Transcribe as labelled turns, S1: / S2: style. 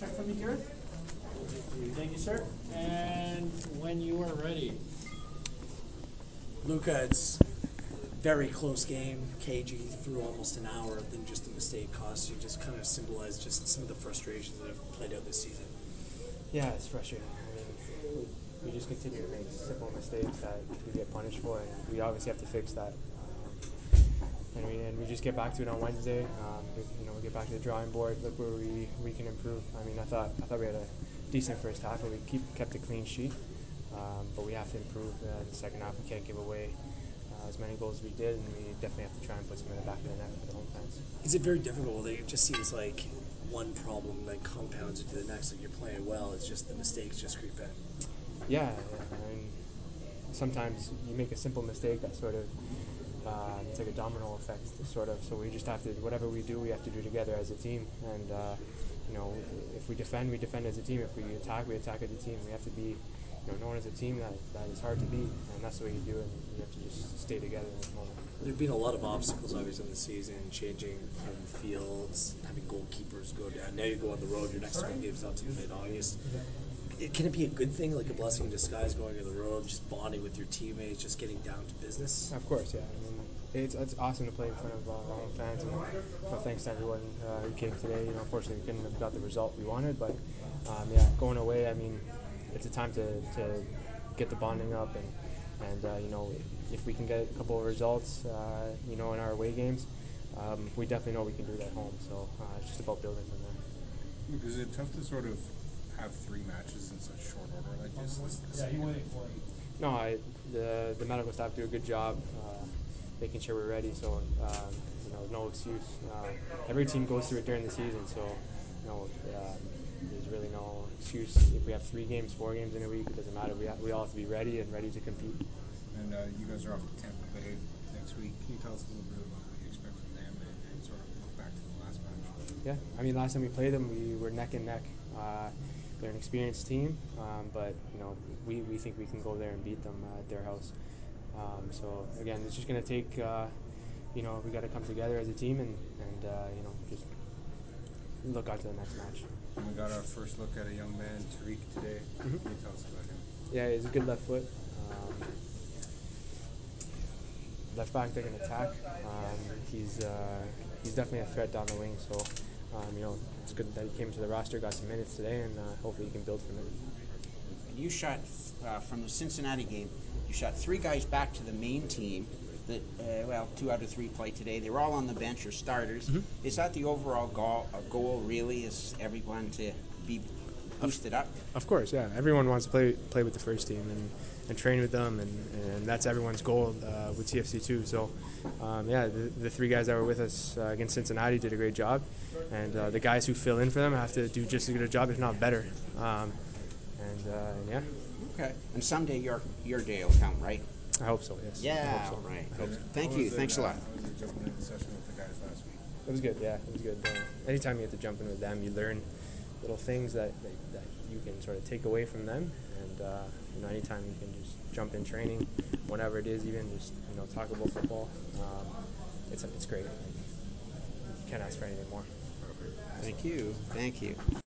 S1: check from me, Gareth. Thank you, sir. And when you are ready.
S2: Luca, it's a very close game. KG threw almost an hour, then just the mistake cost you. Just kind of symbolized just some of the frustrations that have played out this season.
S3: Yeah, it's frustrating. I mean, we just continue to make simple mistakes that we get punished for, and we obviously have to fix that. And we just get back to it on Wednesday. We get back to the drawing board, look where we can improve. I mean, I thought we had a decent first half, and we kept a clean sheet. But we have to improve in the second half. We can't give away as many goals as we did, and we definitely have to try and put some in the back of the net for the home fans.
S2: Is it very difficult? It just seems like one problem that compounds into the next. Like you're playing well, it's just the mistakes just creep in.
S3: Yeah, I mean, sometimes you make a simple mistake that sort of it's like a domino effect, sort of. So we just have to, whatever we do, we have to do together as a team. And if we defend as a team. If we attack as a team. We have to be, known as a team that is hard to beat, and that's the way you do it. And you have to just stay together in this moment.
S2: There've been a lot of obstacles, obviously, in the season, changing home fields, having goalkeepers go down. Now you go on the road. Your next home game's not till mid-August. Can it be a good thing, like a blessing in disguise, going on the road, just bonding with your teammates, just getting down to business?
S3: Of course, yeah. I mean, it's awesome to play in front of our home fans, and thanks to everyone who came today. Unfortunately, we couldn't have got the result we wanted, but going away, I mean, it's a time to get the bonding up, and if we can get a couple of results, in our away games, we definitely know we can do it at home. So it's just about building from there.
S4: Is it tough to sort of have three matches in such short order like this?
S3: No, the medical staff do a good job making sure we're ready. So no excuse. Every team goes through it during the season, so there's really no excuse. If we have 3 games, 4 games in a week, it doesn't matter. We all have to be ready and ready to compete.
S4: And you guys are off to Tampa Bay next week. Can you tell us a little bit about what you expect from them and sort of look back to the last match?
S3: Yeah, I mean, last time we played them, we were neck and neck. They're an experienced team, but we think we can go there and beat them at their house. So again, it's just going to take we got to come together as a team and just look out to the next match.
S4: And we got our first look at a young man, Tariq, today.
S3: Mm-hmm.
S4: Can you tell us about him?
S3: Yeah, he's a good left foot. Left back that can attack. He's definitely a threat down the wing. So it's good that he came to the roster, got some minutes today, and hopefully he can build from it.
S5: You shot from the Cincinnati game. You shot 3 guys back to the main team. That 2 out of 3 play today. They were all on the bench or starters.
S3: Mm-hmm.
S5: Is that the overall goal? Really, is everyone to be boosted up?
S3: Of course, yeah. Everyone wants to play with the first team and train with them, and that's everyone's goal with TFC too. So, the 3 guys that were with us against Cincinnati did a great job, and the guys who fill in for them have to do just as good a job, if not better. Yeah.
S5: Okay. And someday your day will come, right?
S3: I hope so. Yes.
S5: Yeah.
S3: I hope so.
S5: Right. Thank you. Thanks a lot.
S4: How was it jumping into session with the guys last week?
S3: It was good. Yeah, it was good. Anytime you have to jump in with them, you learn little things that you can sort of take away from them, and anytime you can just jump in training, whenever it is, even just talk about football, it's great. You can't ask for anything more.
S5: Thank you.